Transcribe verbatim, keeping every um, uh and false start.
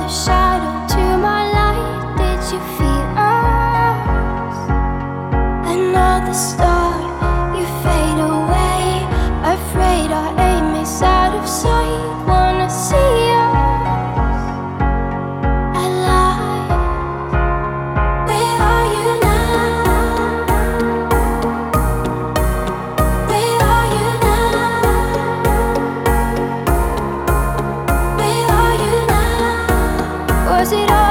another shadow to my light. Did you feel us? Another star, you fade away. Afraid our aim is out of sight. Wanna see us alive. Where are you now? Where are you now? Where are you now? Was it all